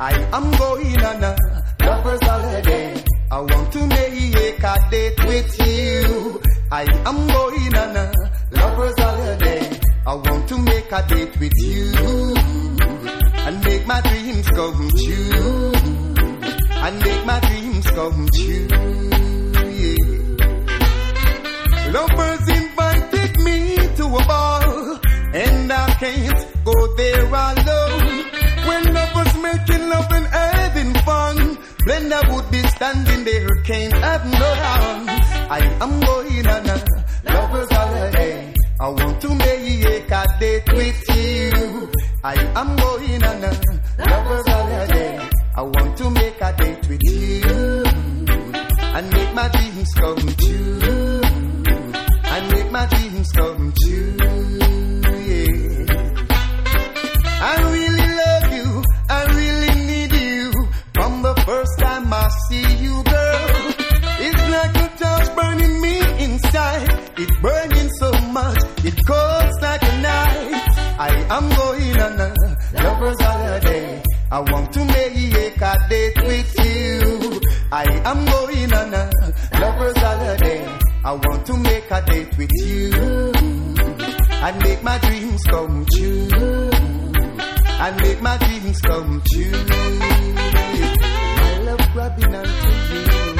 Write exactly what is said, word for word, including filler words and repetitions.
I am going on a lover's holiday. I want to make a date with you. I am going on a lover's holiday. I want to make a date with you and make my dreams come true. And make my dreams come true. Yeah. Lovers invited me to a ball, and I can't go there alone. When lovers making love and having fun, then I would be standing there, can't have no harm. I am going on a lover's holiday. I want to make a date with you. I am going on a lover's holiday. I want to make a date with you and make my dreams come true. And make my dreams come true. Yeah. I really love you. I really need you. From the first time I see you, girl, it's like a torch burning me inside. It's burning so much, it goes like a knife. I am going on a lover's holiday. I want to make a date with you. I am going on a lover's holiday. I want to make a date with you and make my dreams come true. And make my dreams come true. I love grabbing onto you.